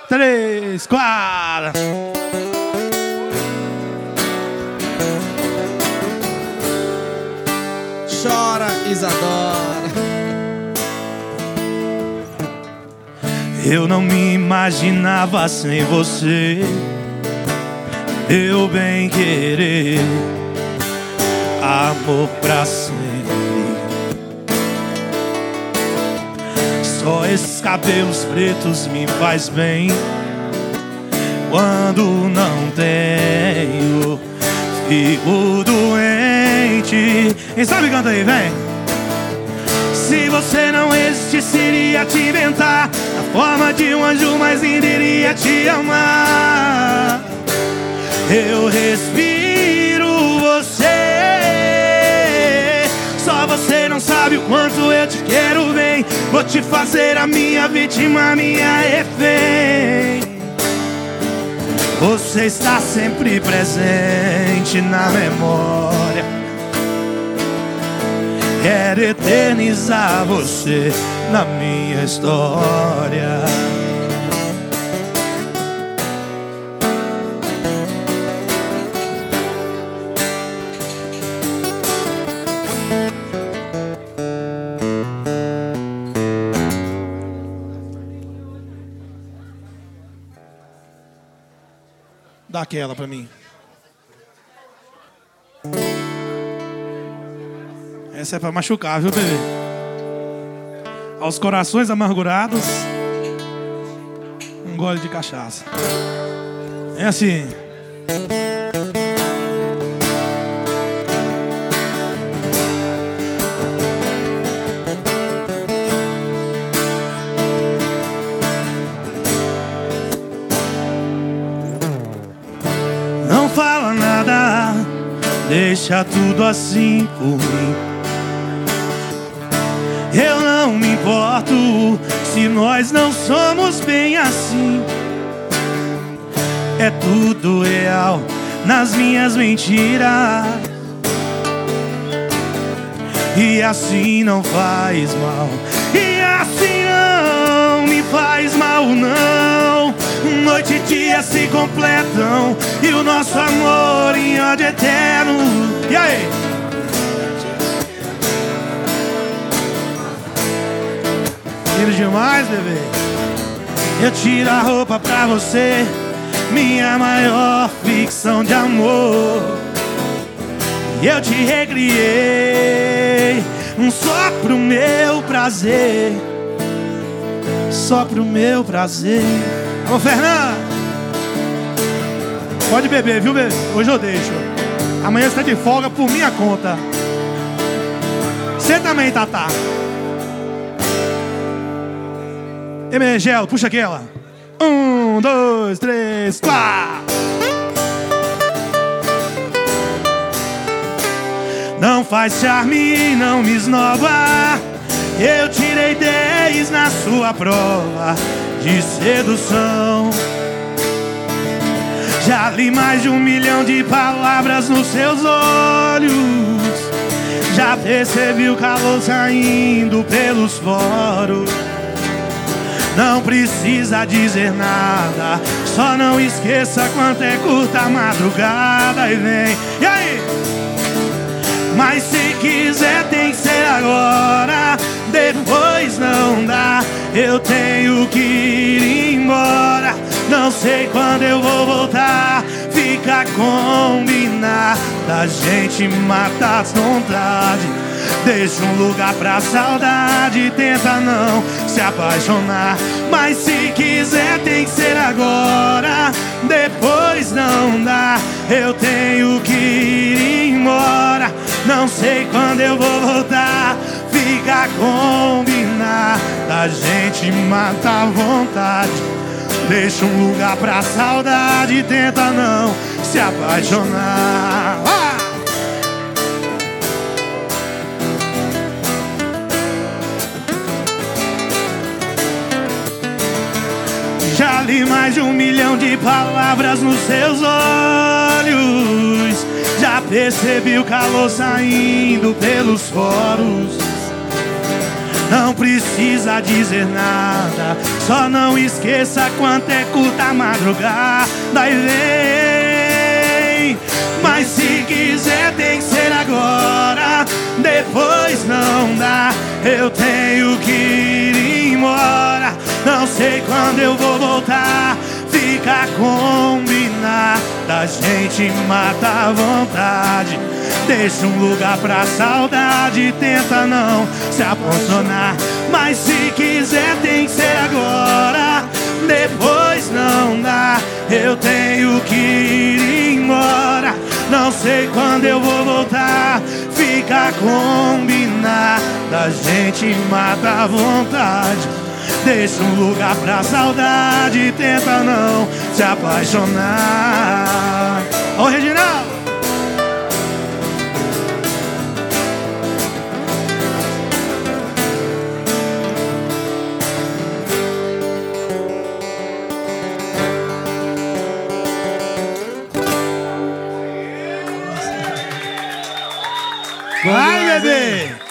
3, 4. Chora, Isadora. Eu não me imaginava sem você, meu bem querer, amor pra sempre. Só esses cabelos pretos me faz bem quando não tenho. Fico doente. Quem sabe canta aí, vem. Se você não existisse, iria te inventar na forma de um anjo, mas ainda iria te amar. Eu respiro você. Só você não sabe o quanto eu te quero bem. Vou te fazer a minha vítima, minha refém. Você está sempre presente na memória. Quero eternizar você na minha história. Dá aquela pra mim. Essa é pra machucar, viu, bebê? Aos corações amargurados, um gole de cachaça. É assim. Não fala nada, deixa tudo assim por mim. Eu não me importo se nós não somos bem assim. É tudo real nas minhas mentiras. E assim não faz mal. E assim não me faz mal, não. Noite e dia se completam e o nosso amor em ódio eterno. E aí? Lindo demais, bebê. Eu tiro a roupa pra você, minha maior ficção de amor. E eu te recriei, só pro meu prazer. Só pro meu prazer. Alô, Fernanda, pode beber, viu, bebê? Hoje eu deixo. Amanhã você tá de folga por minha conta. Você também, Tatá. Emergel, puxa aquela. 1, 2, 3, 4. Não faz charme, não me esnova. Eu tirei 10 na sua prova de sedução. Já li mais de 1 milhão de palavras nos seus olhos. Já percebi o calor saindo pelos poros. Não precisa dizer nada, só não esqueça quanto é curta a madrugada. E vem, e aí? Mas se quiser tem que ser agora, depois não dá. Eu tenho que ir embora, não sei quando eu vou voltar. Fica combinado, a gente mata as vontades. Deixa um lugar pra saudade, tenta não se apaixonar. Mas se quiser tem que ser agora, depois não dá. Eu tenho que ir embora, não sei quando eu vou voltar. Fica combinado, a gente mata a vontade. Deixa um lugar pra saudade, tenta não se apaixonar. Já li mais de 1 milhão de palavras nos seus olhos. Já percebi o calor saindo pelos poros. Não precisa dizer nada, só não esqueça quanto é curta a madrugada e vem. Mas se quiser tem que ser agora, depois não dá, eu tenho que ir embora. Não sei quando eu vou voltar, fica combinado, a gente mata a vontade. Deixa um lugar pra saudade, tenta não se apaixonar. Mas se quiser tem que ser agora, depois não dá, eu tenho que ir embora. Não sei quando eu vou voltar, fica combinado, a gente mata a vontade. Deixa um lugar pra saudade, tenta não se apaixonar. Ô Reginaldo! Vai, bebê!